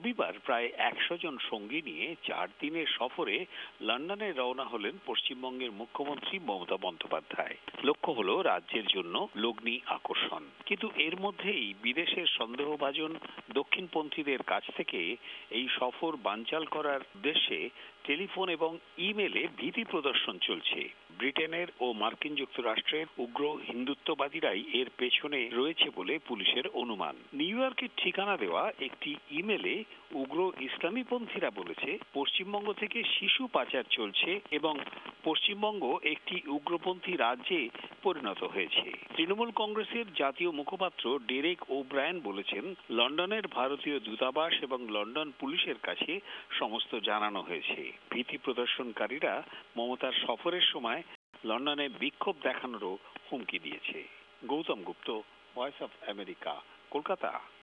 রবিবার প্রায় ১০০ জন সঙ্গী নিয়ে ৪ দিনের সফরে লন্ডনে রওনা হলেন পশ্চিমবঙ্গের মুখ্যমন্ত্রী মমতা বন্দ্যোপাধ্যায়। লক্ষ্য হলো রাজ্যের জন্য লগ্নি আকর্ষণ। কিন্তু এর মধ্যেই বিদেশের সন্দেহভাজন দক্ষিণপন্থীদের কাছ থেকে এই সফর বানচাল করার উদ্দেশ্যে টেলিফোন এবং ইমেলে ভীতি প্রদর্শন চলছে। ব্রিটেনের ও মার্কিন যুক্তরাষ্ট্রের উগ্র হিন্দুত্ববাদীরাই এর পেছনে রয়েছে বলে পুলিশের অনুমান। নিউ ইয়র্কের ঠিকানা দেওয়া একটি ইমেলে উগ্র ইসলামীপন্থীরা বলেছে, পশ্চিমবঙ্গ থেকে শিশু পাচার চলছে এবং পশ্চিমবঙ্গ একটি উগ্রপন্থী রাজ্যে পরিণত হয়েছে। তৃণমূল কংগ্রেসের জাতীয় মুখপাত্র ডেরেক ওব্রায়ান বলেছেন, লন্ডনের ভারতীয় দূতাবাস এবং লন্ডন পুলিশের কাছে সমস্ত জানানো হয়েছে। ভীতি প্রদর্শনকারীরা মমতার সফরের সময় লন্ডনে বিক্ষোভ দেখানোরও হুমকি দিয়েছে। Gautam Gupta, voice of America, Kolkata.